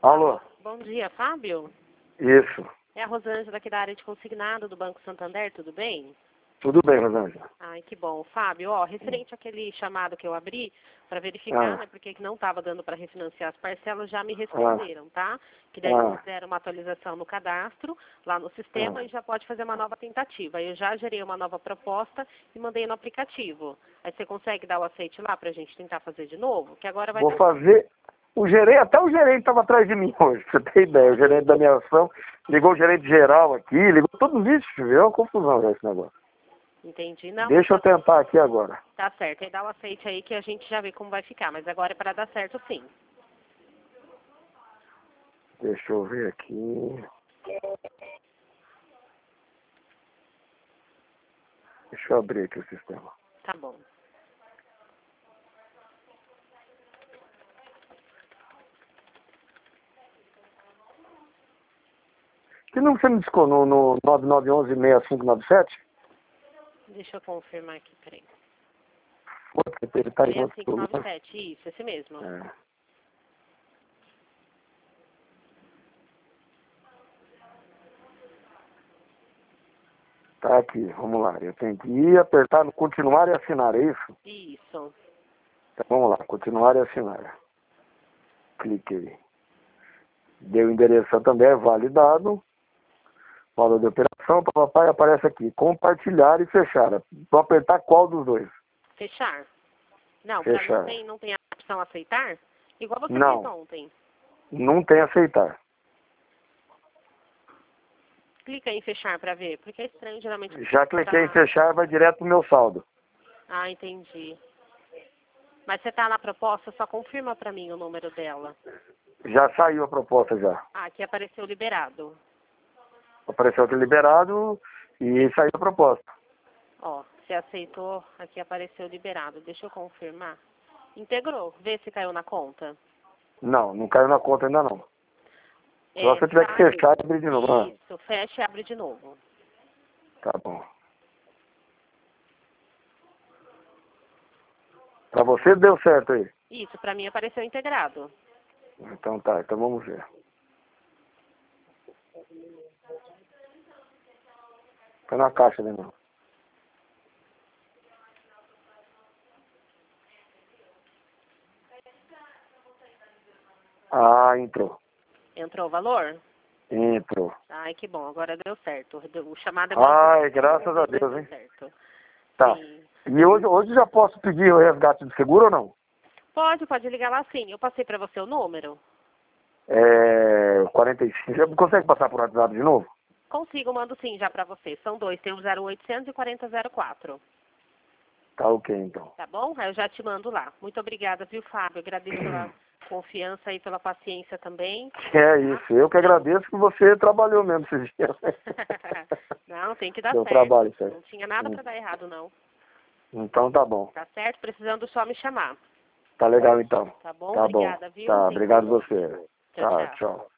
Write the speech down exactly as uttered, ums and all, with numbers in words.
Alô? Bom dia, Fábio? Isso. É a Rosângela aqui da área de consignado do Banco Santander, tudo bem? Tudo bem, Rosângela. Ai, que bom. Fábio, ó, referente àquele chamado que eu abri para verificar, Ah. né, porque não estava dando para refinanciar as parcelas, já me responderam, tá? Que daí Ah. eles deram uma atualização no cadastro, lá no sistema, Ah. e já pode fazer uma nova tentativa. Eu já gerei uma nova proposta e mandei no aplicativo. Aí você consegue dar o aceite lá para a gente tentar fazer de novo? Que agora vai Vou dar... fazer... O gerente, até o gerente estava atrás de mim hoje, pra você ter ideia. O gerente da minha ação ligou o gerente geral aqui, ligou todos isso, viu? É uma confusão já esse negócio. Entendi. Não, Deixa eu tentar aqui agora. tá certo. Aí dá o aceite aí que a gente já vê como vai ficar. Mas agora é para dar certo sim. Deixa eu ver aqui. Deixa eu abrir aqui o sistema. Tá bom. Que número você me discou no, no nove nove um um, seis cinco nove sete? Deixa eu confirmar aqui, peraí. Ele tá em seis outro cinco nove lugar. sete, isso, esse mesmo. É. Tá aqui, vamos lá. Eu tenho que ir, apertar no continuar e assinar, é isso? Isso. Então, vamos lá, continuar e assinar. Cliquei. Deu o endereço também, é validado. Valor de operação, papai, aparece aqui. Compartilhar e fechar. Vou apertar qual dos dois? Fechar? Não, pra, Fechar. não, tem, não tem a opção aceitar? Igual você Não. fez ontem. Não tem aceitar. Clica em fechar pra ver, porque é estranho, geralmente... Já cliquei em tá... fechar, vai direto pro meu saldo. Ah, entendi. Mas você tá na proposta, só confirma pra mim o número dela. Já saiu a proposta já. Ah, aqui apareceu liberado. Apareceu aqui liberado e saiu a proposta. Ó, você aceitou, aqui apareceu liberado. Deixa eu confirmar. Integrou, vê se caiu na conta. Não, não caiu na conta ainda não. É, Só se eu tiver que saiu. fechar e abrir de novo. Ah, Isso, fecha e abre de novo. tá bom. Pra você deu certo aí? Isso, pra mim apareceu integrado. Então tá, então vamos ver. Tá na caixa de novo. Ah, entrou. Entrou o valor? Entrou. Ai, que bom, agora deu certo. O chamado é muito... Ai, graças a Deus, deu hein? certo. Tá. Sim. E hoje, hoje já posso pedir o resgate de seguro ou não? Pode, pode ligar lá sim. Eu passei pra você o número? É... quarenta e cinco. Você consegue passar por WhatsApp de novo? Consigo, mando sim já pra você. São dois, tem o zero oitocentos e quarenta zero quatro. Tá ok, então. Tá bom? Aí eu já te mando lá. Muito obrigada, viu, Fábio? Agradeço pela confiança e pela paciência também. É isso. Eu que agradeço que você trabalhou mesmo esses dias. Não, tem que dar Seu certo. trabalho, certo. Não tinha nada pra dar errado, não. Então tá bom. Tá certo? Precisando só me chamar. Tá legal então. Tá bom? Tá bom. Obrigada, viu? Tá, Tem obrigado bom você. dia. Tchau, Tá, tchau. tchau.